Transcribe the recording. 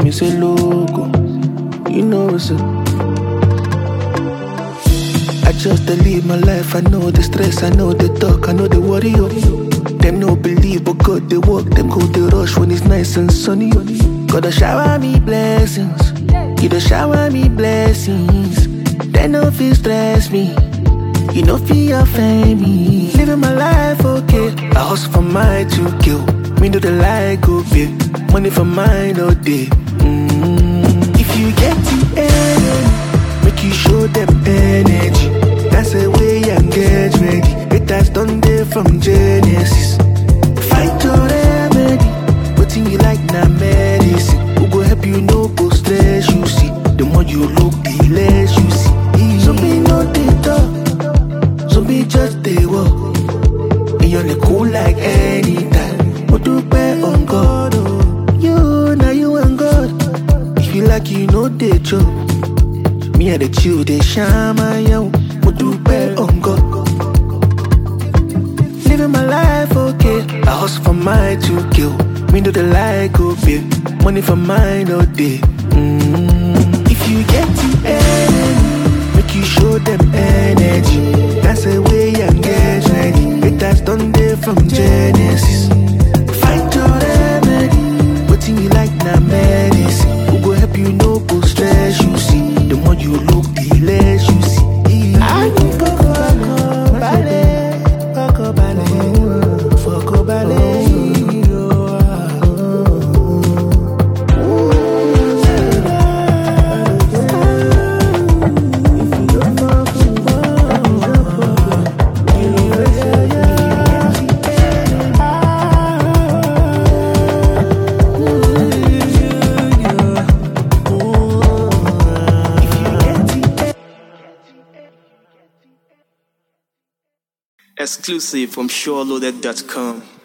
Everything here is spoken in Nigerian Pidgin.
me say loco. You know it's I just dey live my life. I know the stress, I know the talk, I know the worry. Them no believe, but God they work. Them go they rush when it's nice and sunny. Gotta shower me blessings. You don't shower me blessings. They no feel stress me. You know feel offend me. Living my life okay. I hustle for my 2K. Me do the like go pay. Money for mine all day. If you get the energy, make you show them energy. That's the way I'm get ready. It has done there from Genesis. Find your remedy. What you like now medicine. Who go help you no go stress you see. The more you look, the less you see. Some be not the talk. Some be just they walk. And you're like cool like anytime. What do pay on God? You, now you and God. If you like you know they joke. Me and the chill, they shine my young. What do pay on God? Living my life okay. I hustle for my 2K. Me do the like go pay. Money for mine all day. If you get the energy, make you show them energy. That's the way I'm get ready. It has done there from Genesis. Find your remedy. What you like now medicine. Who go help you no go stress you see. The more you look, the less you see. I need Coco Ballet, Coco Ballet, Coco Ballet. Exclusive from SureLoaded.com.